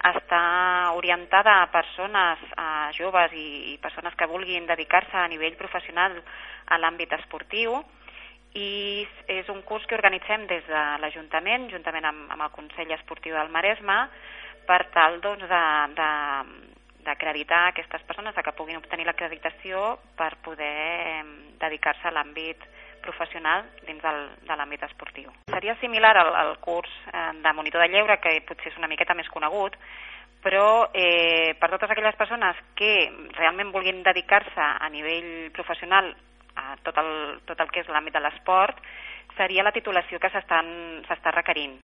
està orientada a persones, a joves i persones que vulguin dedicar-se a nivell professional a l'àmbit esportiu, i és un curs que organitzem des de l'Ajuntament, juntament amb el Consell Esportiu del Maresme, per tal d'acreditar aquestes persones, que puguin obtenir l'acreditació per poder dedicar-se a l'àmbit professional dins de l'àmbit esportiu. Seria similar al curs de monitor de lleure, que potser és una miqueta més conegut, però per totes aquelles persones que realment vulguin dedicar-se a nivell professional a tot el que és l'àmbit de l'esport, seria la titulació que s'està requerint.